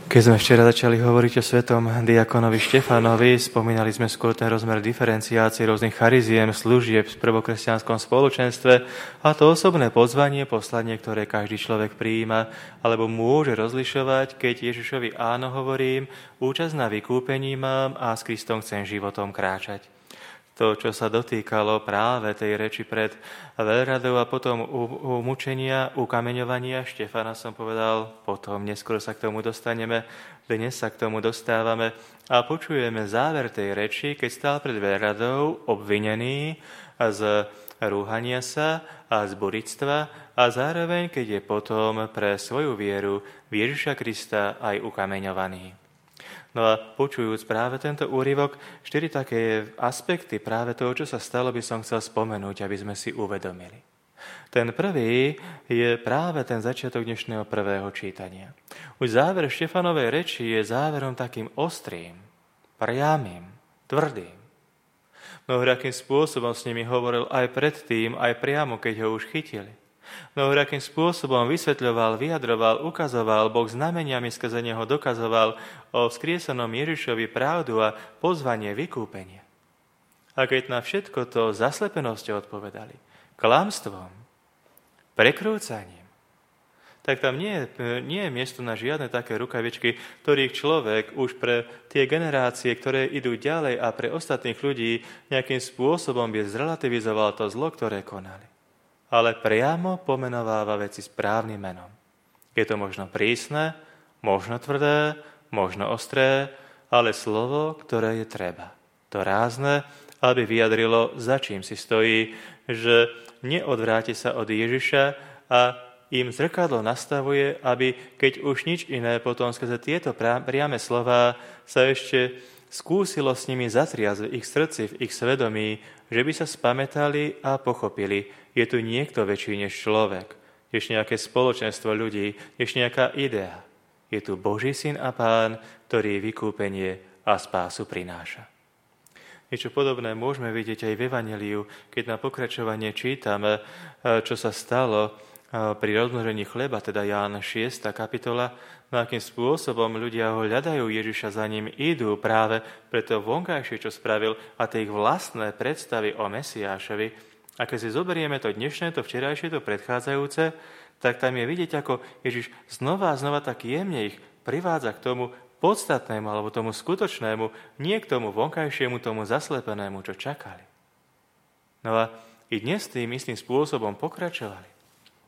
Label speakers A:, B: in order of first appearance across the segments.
A: Keď sme včera začali hovoriť o svetom diakonovi Štefanovi, spomínali sme skôr ten rozmer diferenciácie rôznych chariziem, služieb v prvokresťanskom spoločenstve a to osobné pozvanie, poslanie, ktoré každý človek prijíma alebo môže rozlišovať, keď Ježišovi áno hovorím, účasť na vykúpení mám a s Kristom chcem životom kráčať. To, čo sa dotýkalo práve tej reči pred veľradou a potom u mučenia, u kameňovania Štefana som povedal, potom neskôr sa k tomu dostaneme, dnes sa k tomu dostávame a počujeme záver tej reči, keď stál pred veľradou obvinený z rúhania sa a z burictva a zároveň, keď je potom pre svoju vieru v Ježiša Krista aj ukameňovaný. No a počujúc práve tento úryvok, 4 také aspekty práve toho, čo sa stalo, by som chcel spomenúť, aby sme si uvedomili. Ten prvý je práve ten začiatok dnešného prvého čítania. Už záver Štefanovej reči je záverom takým ostrým, priamym, tvrdým. Mnohorakým spôsobom s nimi hovoril aj predtým, aj priamo, keď ho už chytili. Mnohorakým spôsobom vysvetľoval, vyjadroval, ukazoval, Boh znameniami skrze neho dokazoval o vzkriesenom Ježišovi pravdu a pozvanie vykúpenia. A keď na všetko to zaslepenosťou odpovedali, klamstvom, prekrúcaním, tak tam nie je miesto na žiadne také rukavičky, ktorých človek už pre tie generácie, ktoré idú ďalej a pre ostatných ľudí nejakým spôsobom by zrelativizoval to zlo, ktoré konali. Ale priamo pomenováva veci správnym menom. Je to možno prísne, možno tvrdé, možno ostré, ale slovo, ktoré je treba. To rázne, aby vyjadrilo, za čím si stojí, že neodvráti sa od Ježiša a im zrkadlo nastavuje, aby keď už nič iné potom skrze tieto priame slová sa ešte skúsilo s nimi zatriasť v ich srdci, v ich svedomí, že by sa spamätali a pochopili, je tu niekto väčší než človek, než nejaké spoločenstvo ľudí, než nejaká idea. Je tu Boží syn a Pán, ktorý vykúpenie a spásu prináša. Niečo podobné môžeme vidieť aj v Evanjeliu, keď na pokračovanie čítame, čo sa stalo pri rozmnožení chleba, teda Ján 6. kapitola, no akým spôsobom ľudia ho hľadajú, Ježiša za ním idú práve pre to vonkajšie, čo spravil a tie ich vlastné predstavy o Mesiášovi. A keď si zoberieme to dnešné, to včerajšie, to predchádzajúce, tak tam je vidieť, ako Ježiš znova a znova tak jemne ich privádza k tomu podstatnému alebo tomu skutočnému, nie k tomu vonkajšiemu, tomu zaslepenému, čo čakali. No a i dnes tým istým spôsobom pokračovali.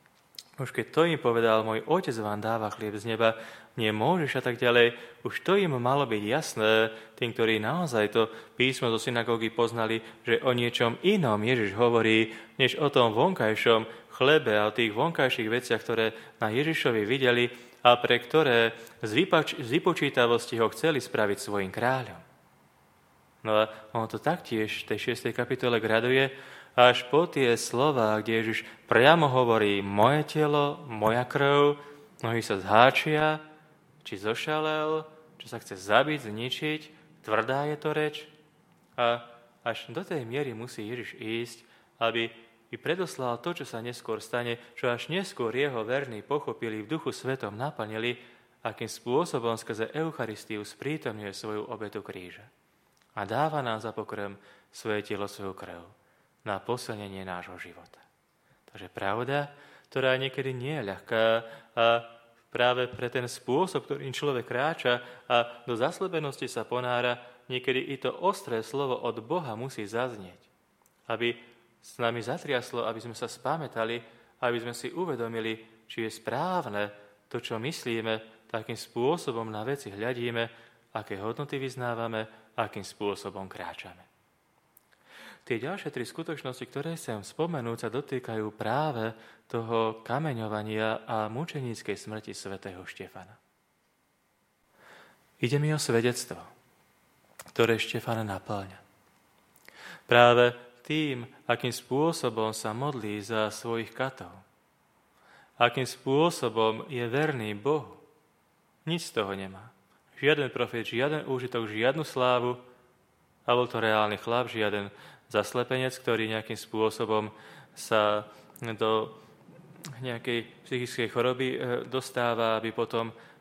A: Už keď to im povedal, môj otec vám dáva chlieb z neba, nemôžeš a tak ďalej, už to im malo byť jasné, tým, ktorí naozaj to písmo zo synagógy poznali, že o niečom inom Ježiš hovorí, než o tom vonkajšom chlebe a o tých vonkajších veciach, ktoré na Ježišovi videli a pre ktoré z vypočítavosti ho chceli spraviť svojim kráľom. No a on to taktiež v tej 6. kapitole graduje, až po tie slová, kde Ježiš priamo hovorí moje telo, moja krv, mnohí sa zháčia, či zošalel, čo sa chce zabiť, zničiť, tvrdá je to reč. A až do tej miery musí Ježiš ísť, aby i predoslal to, čo sa neskôr stane, čo až neskôr jeho verní pochopili, v Duchu Svetom naplnili, akým spôsobom skrze Eucharistiu sprítomňuje svoju obetu kríža. A dáva nám za pokrm svoje telo, svoju krv na posilnenie nášho života. Takže pravda, ktorá niekedy nie je ľahká a práve pre ten spôsob, ktorým človek kráča a do zaslepenosti sa ponára, niekedy i to ostré slovo od Boha musí zaznieť. Aby s nami zatriaslo, aby sme sa spamätali, aby sme si uvedomili, či je správne to, čo myslíme, takým spôsobom na veci hľadíme, aké hodnoty vyznávame, akým spôsobom kráčame. Tie ďalšie 3 skutočnosti, ktoré chcem spomenúť, sa dotýkajú práve toho kameňovania a mučeníckej smrti svätého Štefana. Ide mi o svedectvo, ktoré Štefan naplňa. Práve tým, akým spôsobom sa modlí za svojich katov, akým spôsobom je verný Bohu, nič z toho nemá. Žiaden profet, žiaden úžitok, žiadnu slávu, a bol to reálny chlap, žiaden zaslepenec, ktorý nejakým spôsobom sa do nejakej psychickej choroby dostáva, aby potom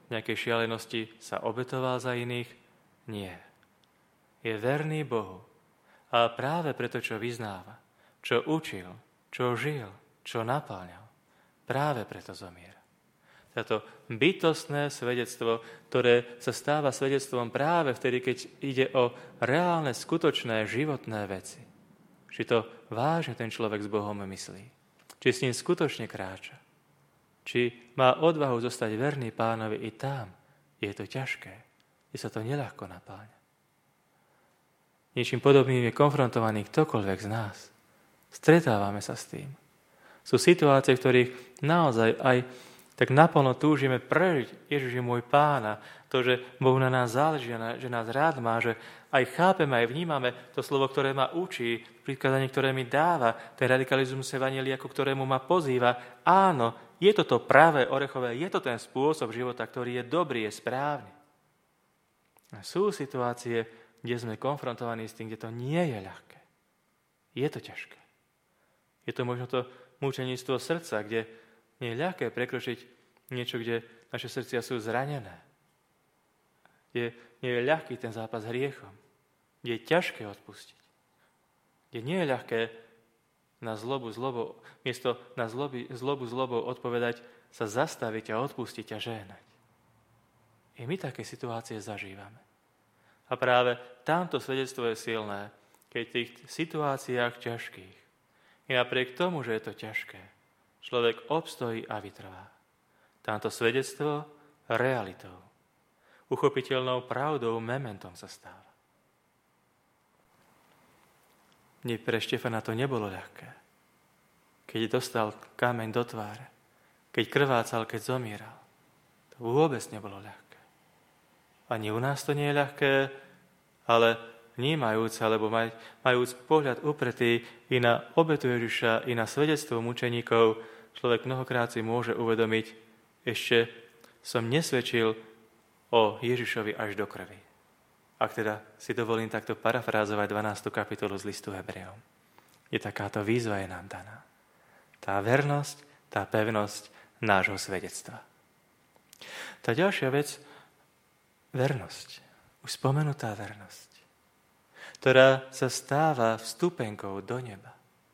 A: nejakej šialenosti sa obetoval za iných? Nie. Je verný Bohu. A práve preto, čo vyznáva, čo učil, čo žil, čo napáľal, práve preto zomiera. Toto bytostné svedectvo, ktoré sa stáva svedectvom práve vtedy, keď ide o reálne, skutočné, životné veci. Či to vážne ten človek s Bohom myslí. Či s ním skutočne kráča. Či má odvahu zostať verný Pánovi i tam. Je to ťažké. Je sa to neľahko napáňa. Niečím podobným je konfrontovaný ktokoľvek z nás. Stretávame sa s tým. Sú situácie, v ktorých naozaj aj tak naplno túžime prežiť Ježiš je môj Pána. To, že Boh na nás záleží, že nás rád má, že aj chápeme, aj vnímame to slovo, ktoré ma učí, prikázanie, ktoré mi dáva, ten radikalizmus evanjelia, ku ktorému ma pozýva. Áno, je to to pravé, orechové, je to ten spôsob života, ktorý je dobrý, je správny. A sú situácie, kde sme konfrontovaní s tým, kde to nie je ľahké. Je to ťažké. Je to možno to mučeníctvo srdca, kde nie je ľahké prekročiť niečo, kde naše srdcia sú zranené. Kde nie je ľahký ten zápas s hriechom. Kde je ťažké odpustiť. Kde nie je ľahké na zlobu miesto na zlobou odpovedať, sa zastaviť a odpustiť a žehnať. I my také situácie zažívame. A práve tamto svedectvo je silné, keď v tých situáciách ťažkých i napriek tomu, že je to ťažké, človek obstojí a vytrvá. Tamto svedectvo realitou, uchopiteľnou pravdou, mementom sa stáva. Pre Štefana to nebolo ľahké. Keď dostal kameň do tváre, keď krvácal, keď zomieral, to vôbec nebolo ľahké. Ani u nás to nie je ľahké, ale vnímajúc, alebo majúc pohľad upretý i na obetu Ježiša, i na svedectvo mučeníkov, človek mnohokrát si môže uvedomiť, ešte som nesvedčil o Ježišovi až do krvi. Ak teda si dovolím takto parafrázovať 12. kapitolu z listu Hebrejom. Je takáto výzva je nám daná. Tá vernosť, tá pevnosť nášho svedectva. Tá ďalšia vec, vernosť. Už spomenutá vernosť, ktorá sa stáva vstupenkou do neba.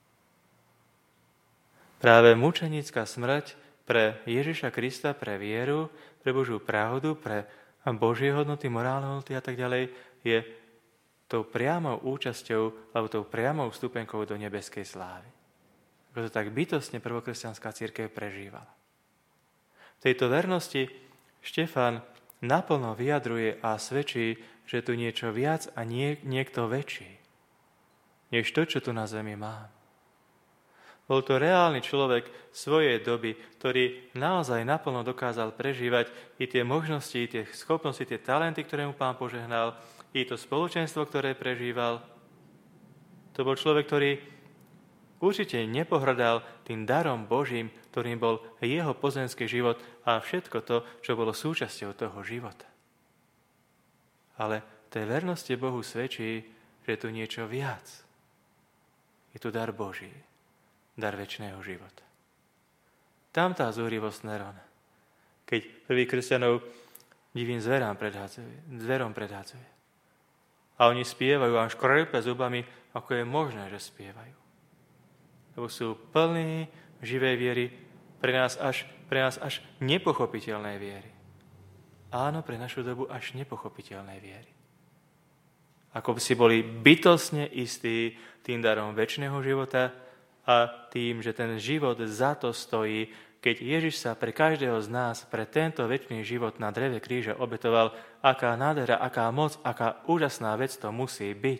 A: Práve mučenická smrť pre Ježiša Krista, pre vieru, pre Božiu pravdu, pre Božie hodnoty, morálne hodnoty a tak ďalej, je tou priamou účasťou alebo tou priamou vstupenkou do nebeskej slávy. Ako to tak bytostne prvokresťanská cirkev prežívala. V tejto vernosti Štefan naplno vyjadruje a svedčí, že tu niečo viac a niekto väčší, než to, čo tu na zemi mám. Bol to reálny človek svojej doby, ktorý naozaj naplno dokázal prežívať i tie možnosti, i tie schopnosti, tie talenty, ktoré mu Pán požehnal, i to spoločenstvo, ktoré prežíval. To bol človek, ktorý určite nepohrdal tým darom Božím, ktorým bol jeho pozemský život a všetko to, čo bolo súčasťou toho života. Ale tej vernosti Bohu svedčí, že je tu niečo viac. Je tu dar Boží, dar večného života. Tam tá zúrivosť Nerona. Keď prvý kresťanov divým zverom predhádzuje. A oni spievajú a škrepe zubami, ako je možné, že spievajú. Lebo sú plní živej viery, pre nás až nepochopiteľnej viery. Áno, pre našu dobu až nepochopiteľnej viery. Ako by si boli bytostne istí tým darom večného života a tým, že ten život za to stojí, keď Ježiš sa pre každého z nás, pre tento večný život na dreve kríža obetoval, aká nádhera, aká moc, aká úžasná vec to musí byť.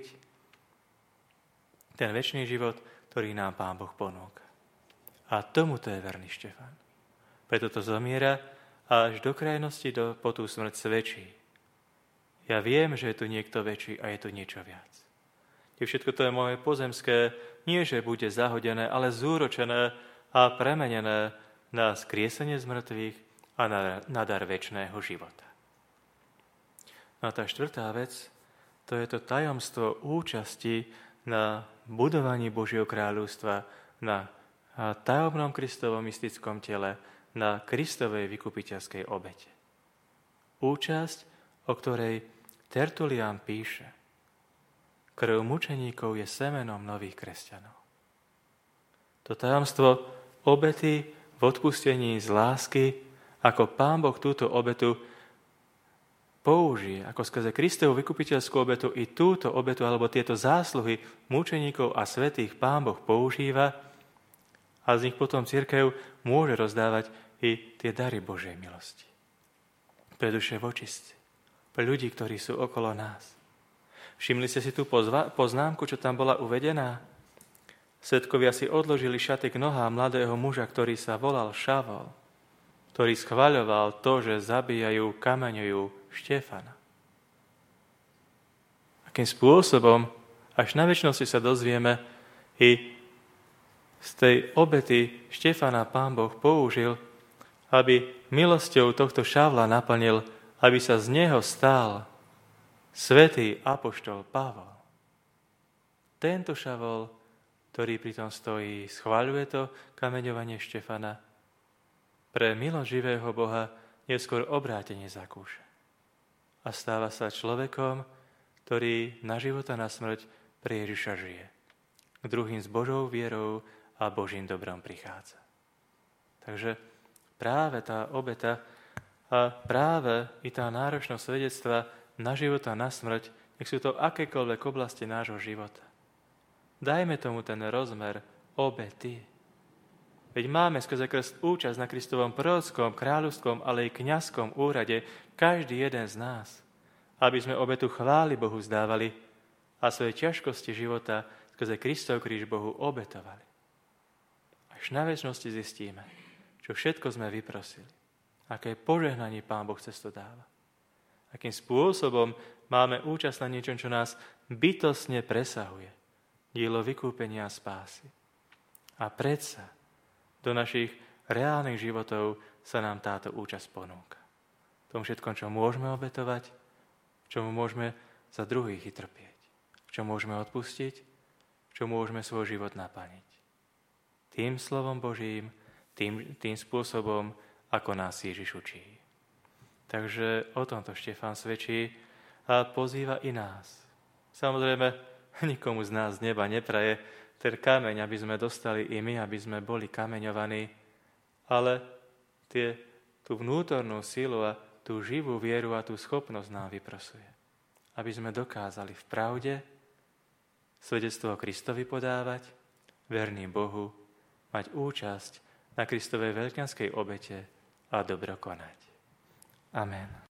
A: Ten večný život, ktorý nám Pán Boh ponúka. A tomuto je verný Štefan. Preto to zomiera a až do krajnosti po tú smrť svedčí. Ja viem, že je tu niekto väčší a je tu niečo viac. Všetko to je moje pozemské, nie že bude zahodené, ale zúročené a premenené na skriesenie z mŕtvych a na dar večného života. No a tá štvrtá vec, to je to tajomstvo účasti na budovaní Božieho kráľovstva, na tajomnom Kristovom mystickom tele, na Kristovej vykupiteľskej obete. Účasť, o ktorej Tertulián píše: krv mučeníkov je semenom nových kresťanov. To tajomstvo obety v odpustení z lásky, ako Pán Boh túto obetu použije, ako skrze Kristovu vykupiteľskú obetu i túto obetu, alebo tieto zásluhy mučeníkov a svätých Pán Boh používa a z nich potom cirkev môže rozdávať i tie dary Božej milosti. Pre duše vočistci, pre ľudí, ktorí sú okolo nás. Všimli ste si tú poznámku, čo tam bola uvedená? Svedkovia si odložili šaty k nohám mladého muža, ktorý sa volal Šavol, ktorý schvaľoval to, že zabíjajú, kameňujú Štefana. Akým spôsobom až na večnosti sa dozvieme i z tej obety Štefana Pán Boh použil, aby milosťou tohto Šavla naplnil, aby sa z neho stal svätý apoštol Pavol. Tento Šavol, ktorý pritom stojí, schvaľuje to kameňovanie Štefana, pre milosť živého Boha neskôr obrátenie zakúša. A stáva sa človekom, ktorý na život a na smrť pre Ježiša žije. K druhým s Božou vierou a Božím dobrom prichádza. Takže práve tá obeta a práve i tá náročnosť svedectva na život a na smrť, nech sú to akékoľvek oblasti nášho života. Dajme tomu ten rozmer obety. Veď máme skrze krst účasť na Kristovom prorockom, kráľovskom, ale i kňazskom úrade, každý jeden z nás, aby sme obetu chvály Bohu zdávali a svoje ťažkosti života skrze Kristov kríž Bohu obetovali. Až na večnosti zistíme, čo všetko sme vyprosili, aké požehnanie Pán Boh cez to dáva. Akým spôsobom máme účasť na niečom, čo nás bytostne presahuje, dielo vykúpenia a spásy. A predsa do našich reálnych životov sa nám táto účasť ponúka. V tom všetkom, čo môžeme obetovať, čomu môžeme za druhých trpieť, čo môžeme odpustiť, čo môžeme svoj život naplniť. Tým slovom Božím, tým spôsobom, ako nás Ježiš učí. Takže o tomto Štefán svedčí a pozýva i nás. Samozrejme, nikomu z nás z neba nepraje ten kameň, aby sme dostali i my, aby sme boli kameňovaní, ale tú vnútornú silu a tú živú vieru a tú schopnosť nám vyprosuje. Aby sme dokázali v pravde svedectvo o Kristovi podávať, verný Bohu, mať účasť na Kristovej veľkňanskej obete a dobro konať. Amen.